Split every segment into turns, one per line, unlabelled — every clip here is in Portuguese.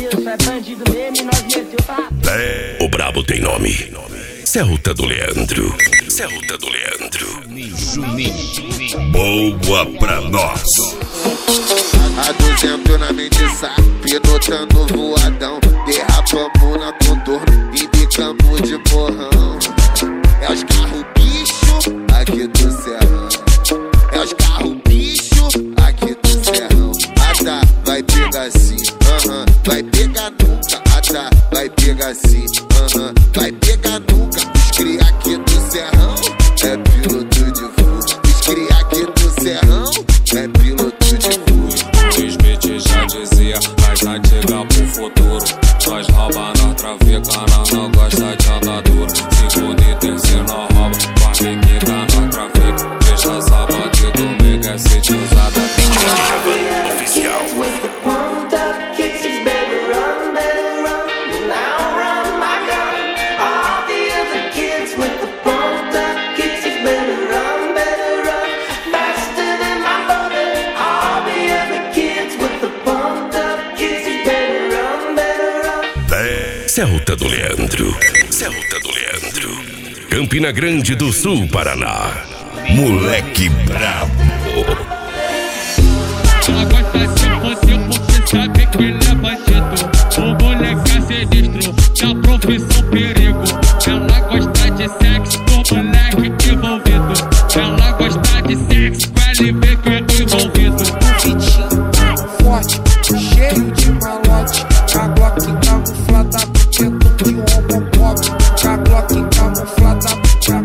Deus, é bandido mesmo e nós meteu pra...
O brabo tem nome. Celta do Leandro. Celta do Leandro. Boa pra nós.
A 200 na mente sai, pilotando voadão. Derrapamos na contorno e bicamos de porrão. É os carros bicho aqui do Serrão. É os carros bicho aqui do Serrão. Ah tá, vai pegar assim, vai pegar nunca. Ah tá, vai pegar assim, vai pegar nunca. Os cria aqui do Serrão é piloto de fuga. Os cria aqui do Serrão é piloto de fuga.
Smith já dizia, as antigas pro futuro. Nós rouba, nós trafica, nós não gosta de andadura. Segundo e terceiro nós rouba, quarto e quinta nós trafica. Deixa essa bandido domingo, é sítio usada.
Oficial. Celta do Leandro. Celta do Leandro. Campina Grande do Sul, Paraná. Moleque brabo.
Ela gosta de você porque sabe que ele é bandido. O moleque é sinistro, da profissão perigo. Ela gosta de sexo com o moleque envolvido. Ela gosta de sexo com LV que é envolvido.
Vitinho, forte, cheio de malote. A Glock camuflada, porque tu que homofóbico. A Glock camuflada, a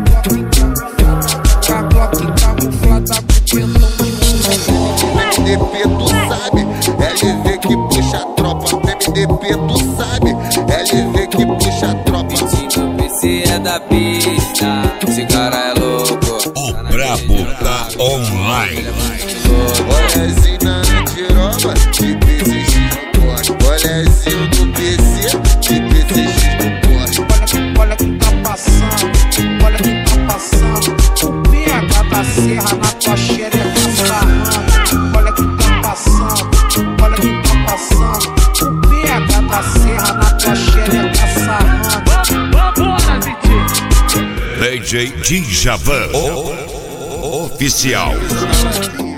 Glock camuflada, porque tu que homofóbico.
MDP tu sabe, LV que puxa a tropa. MDP tu sabe, LV que puxa a tropa.
O PC é da pista, esse cara é louco.
O brabo tá online.
Bolezinho na antiroba, de PCX no corte. Bolezinho do PC, de PCX no corte.
Olha quem tá passando, olha quem tá passando. O PH da serra na tua xereca sarrando. Olha quem tá passando, olha quem tá passando. O PH da serra na tua xereca sarrando.
Vambora, Vitinho!
DJ Djavan. Oficial.